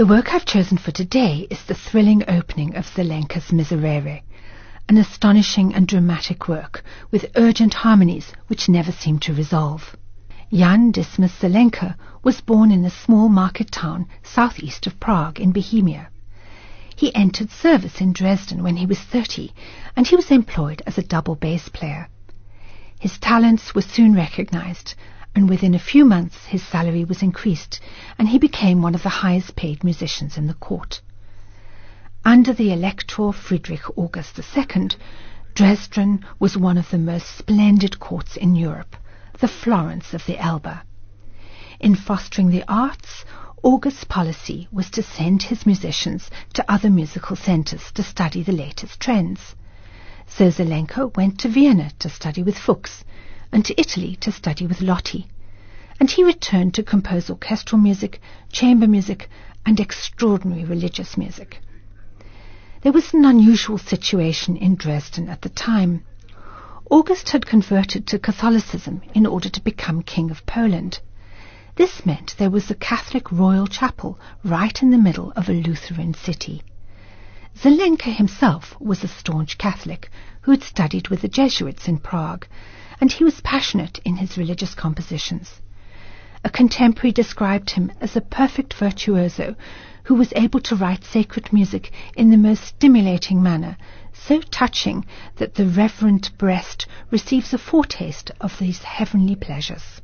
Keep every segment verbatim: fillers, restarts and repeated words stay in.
The work I've chosen for today is the thrilling opening of Zelenka's Miserere, an astonishing and dramatic work with urgent harmonies which never seem to resolve. Jan Dismas Zelenka was born in a small market town southeast of Prague in Bohemia. He entered service in Dresden when he was thirty, and he was employed as a double bass player. His talents were soon recognized, and within a few months his salary was increased, and he became one of the highest paid musicians in the court. Under the Elector Friedrich August the Second, Dresden was one of the most splendid courts in Europe, the Florence of the Elbe. In fostering the arts, August's policy was to send his musicians to other musical centers to study the latest trends. So Zelenka went to Vienna to study with Fuchs, and to Italy to study with Lotti, and he returned to compose orchestral music, chamber music, and extraordinary religious music. There was an unusual situation in Dresden at the time. August had converted to Catholicism in order to become King of Poland. This meant there was a Catholic royal chapel right in the middle of a Lutheran city. Zelenka himself was a staunch Catholic who had studied with the Jesuits in Prague, and he was passionate in his religious compositions. A contemporary described him as a perfect virtuoso who was able to write sacred music in the most stimulating manner, so touching that the reverent breast receives a foretaste of these heavenly pleasures.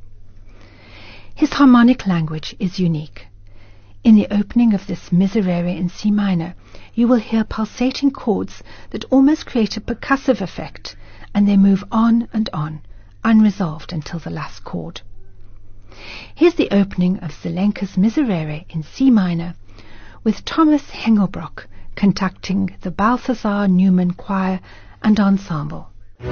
His harmonic language is unique. In the opening of this Miserere in C minor, you will hear pulsating chords that almost create a percussive effect, and they move on and on, unresolved until the last chord. Here's the opening of Zelenka's Miserere in C minor, with Thomas Hengelbrock conducting the Balthasar Neumann Choir and Ensemble.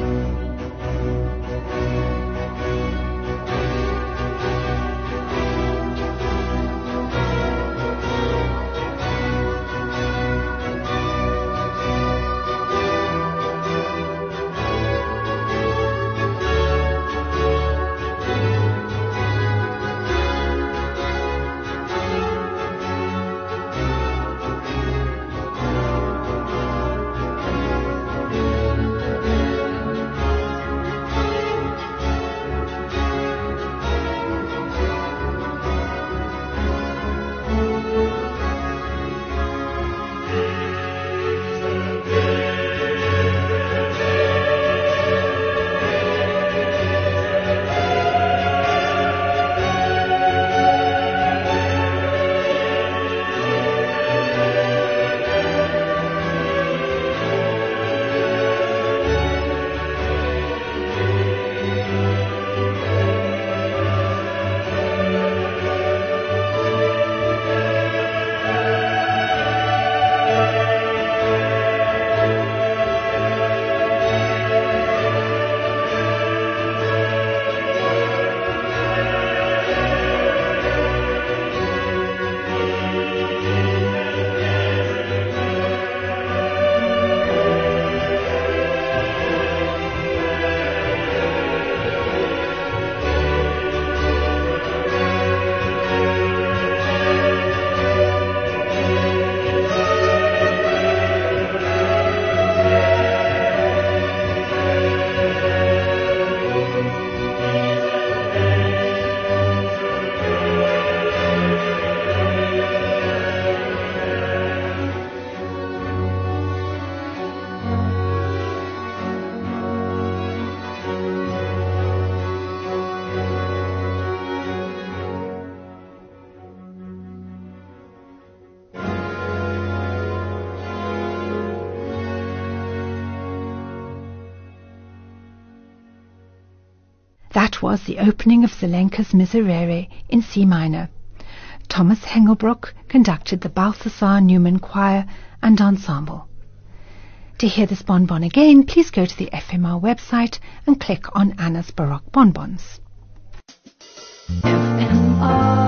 That was the opening of Zelenka's Miserere in C minor. Thomas Hengelbrock conducted the Balthasar Neumann Choir and Ensemble. To hear this bonbon again, please go to the F M R website and click on Anna's Baroque Bonbons. F M R